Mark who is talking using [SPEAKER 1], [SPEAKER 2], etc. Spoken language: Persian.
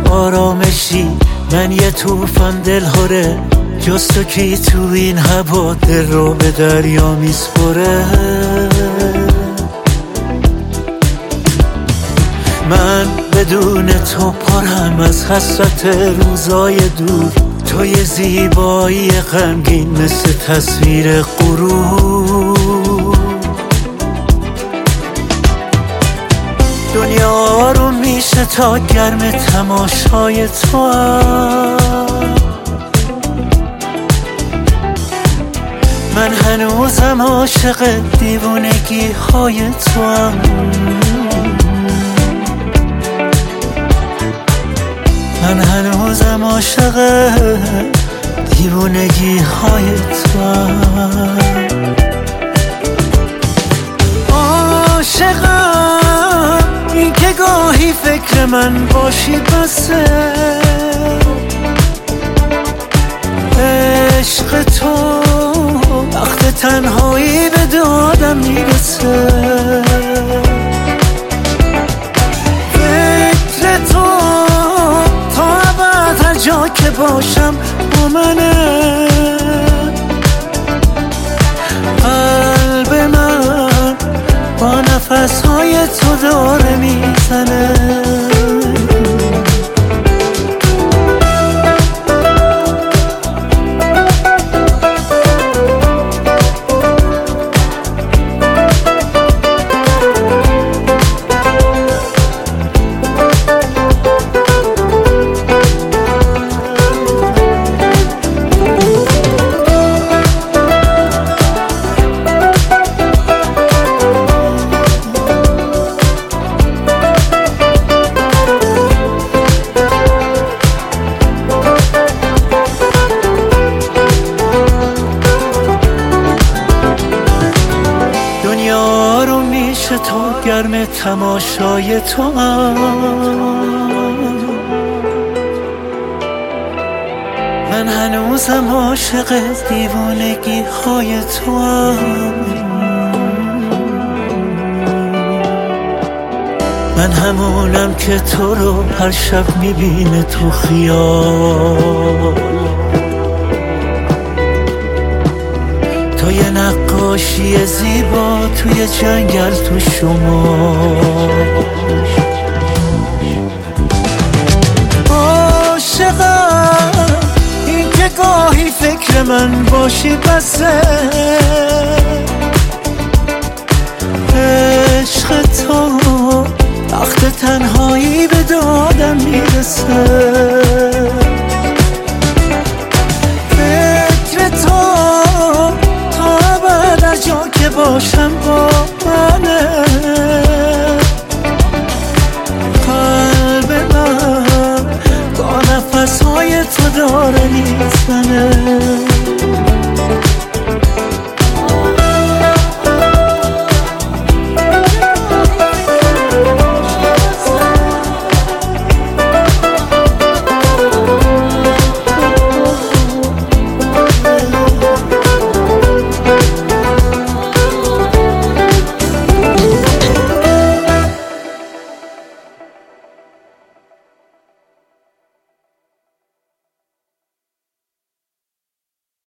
[SPEAKER 1] آرامشی، من یه طوفان دلهوره، جز تو کی تو این هوا دل رو به دریا میسپره. من بدون تو پرم از حسرت روزای دور، تو یه زیبایی غمگین مثل تصویر غرور. دنیا رو میشه تا گرم تماشای تو هم. من هنوزم عاشق دیوونگی های تو هم. من هنوزم عاشق دیوونگی های تو هم. عاشقم این که گاهی فکر من باشی بسه، عشق تو وقت تنهایی به دادم میرسه. فکر تو تا ابد هر جا که باشم با منه. قلب من با نفسهای تو داره میزنه. دنیا رو میشه تا گرم تماشای تو هم. من هنوزم عاشق دیوانگی های تو هم. من همونم که تو رو هر شب میبینه تو خیال. تو یه نقاشی زیبا توی جنگل تو شما. عاشقم این که گاهی فکر من باشی بسه. عشق تو وقت تنهایی به دادم میرسه. فکر تو تا ابد هر جا که باشم با منه. قلب من با نفسهای تو داره میزنه.